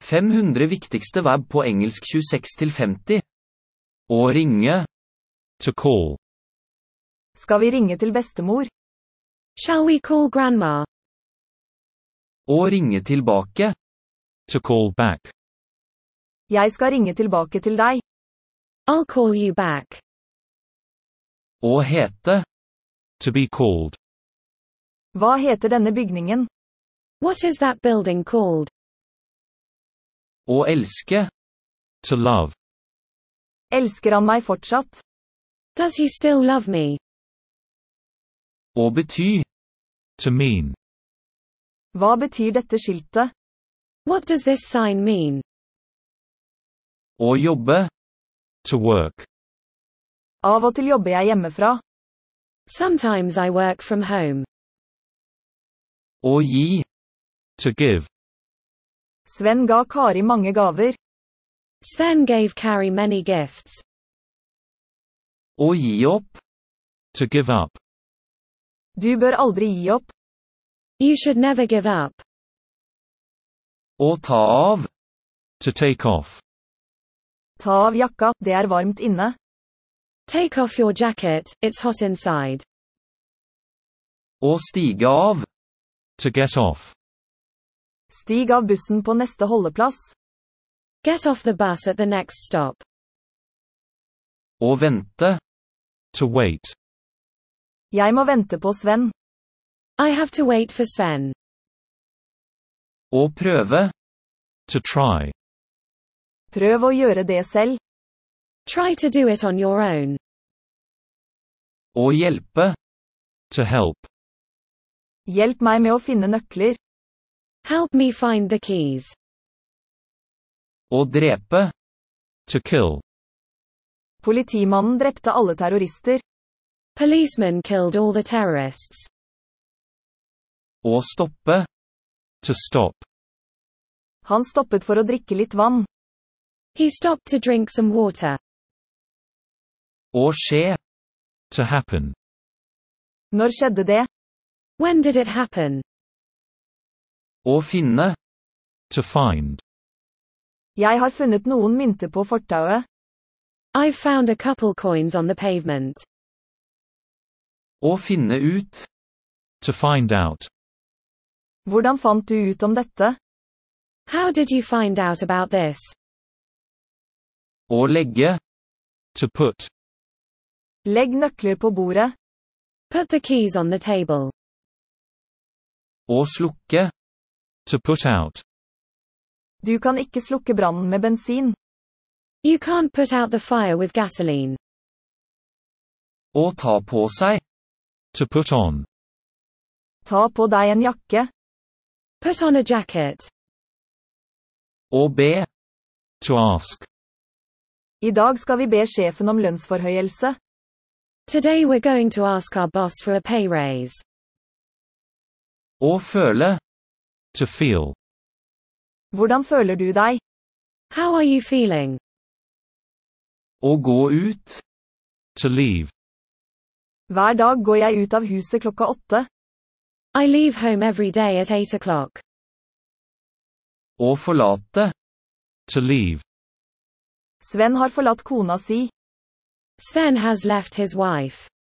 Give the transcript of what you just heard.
500 viktigste verb på engelsk 26-50. Å ringe. To call. Skal vi ringe til bestemor? Shall we call Grandma? Å ringe tilbake. To call back. Jeg skal ringe tilbake til deg. I'll call you back. Å hete. To be called. Hva heter denne bygningen? What is that building called? Å elske. To love. Elsker han meg fortsatt? Does he still love me? Å bety. To mean. Hva betyr dette skiltet? What does this sign mean? Å jobbe. To work. Av og til jobber jeg hjemmefra. Sometimes I work from home. Å gi. To give. Sven ga Kari mange gaver. Sven gave Carrie many gifts. Å gi opp. To give up. Du bør aldri gi opp. You should never give up. Å ta av. To take off. Ta av jakka, det er varmt inne. Take off your jacket, it's hot inside. Å stige av. To get off. Stig av bussen på neste holdeplass. Get off the bus at the next stop. Å vente. To wait. Jeg må vente på Sven. I have to wait for Sven. Å prøve. To try. Prøv å gjøre det selv. Try to do it on your own. Å hjelpe. To help. Hjelp meg med å finne nøkler. Help me find the keys. Å drepe. To kill. Politimannen drepte alle terrorister. Policeman killed all the terrorists. Å stoppe. To stop. Han stoppet for å drikke litt vann. He stopped to drink some water. Å skje. To happen. Når skjedde det? When did it happen? Å finne. To find. Jeg har funnet noen mynter på fortauet. I've found a couple coins on the pavement. Å finne ut. To find out. Hvordan fant du ut om dette? How did you find out about this? Å legge. To put. Legg nøkler på bordet. Put the keys on the table. Å slukke. To put out. Du kan ikke slukke brannen med bensin. You can't put out the fire with gasoline. Å ta på seg. To put on. Ta på deg en jakke. Put on a jacket. Å be. To ask. I dag skal vi be sjefen om lønnsforhøyelse. Today we're going to ask our boss for a pay raise. Å føle. To feel. Hvordan føler du deg? How are you feeling? Å gå ut. To leave. Hver dag går jeg ut av huset klokka 8. I leave home every day at 8 o'clock. Å forlate. To leave. Sven har forlatt kona si. Sven has left his wife.